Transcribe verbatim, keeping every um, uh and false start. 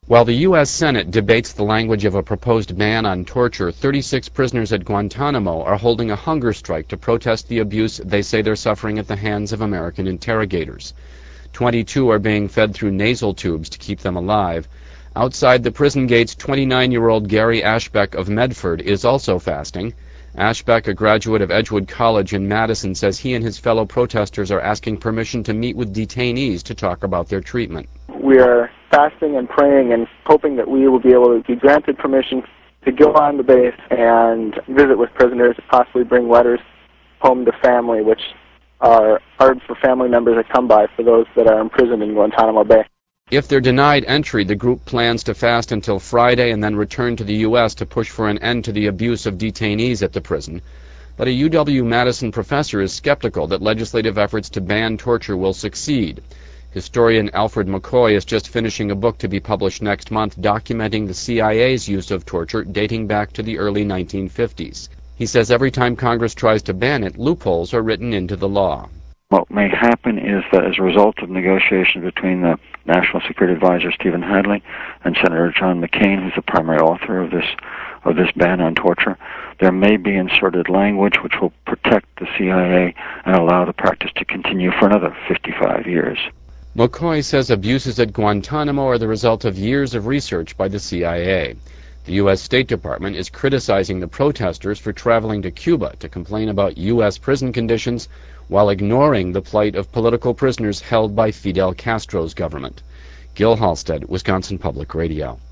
While the U S Senate debates the language of a proposed ban on torture, thirty-six prisoners at Guantanamo are holding a hunger strike to protest the abuse they say they're suffering at the hands of American interrogators. twenty-two are being fed through nasal tubes to keep them alive. Outside the prison gates, twenty-nine-year-old Gary Ashbeck of Medford is also fasting. Ashbeck, a graduate of Edgewood College in Madison, says he and his fellow protesters are asking permission to meet with detainees to talk about their treatment. We are fasting and praying and hoping that we will be able to be granted permission to go on the base and visit with prisoners, possibly bring letters home to family, which are hard for family members to come by for those that are imprisoned in Guantanamo Bay. If they're denied entry, the group plans to fast until Friday and then return to the U S to push for an end to the abuse of detainees at the prison. But a U W-Madison professor is skeptical that legislative efforts to ban torture will succeed. Historian Alfred McCoy is just finishing a book to be published next month documenting the C I A's use of torture dating back to the early nineteen fifties. He says every time Congress tries to ban it, loopholes are written into the law. What may happen is that as a result of negotiations between the National Security Advisor Stephen Hadley and Senator John McCain, who's the primary author of this of this ban on torture, there may be inserted language which will protect the C I A and allow the practice to continue for another fifty-five years. McCoy says abuses at Guantanamo are the result of years of research by the C I A. The U S State Department is criticizing the protesters for traveling to Cuba to complain about U S prison conditions while ignoring the plight of political prisoners held by Fidel Castro's government. Gil Halstead, Wisconsin Public Radio.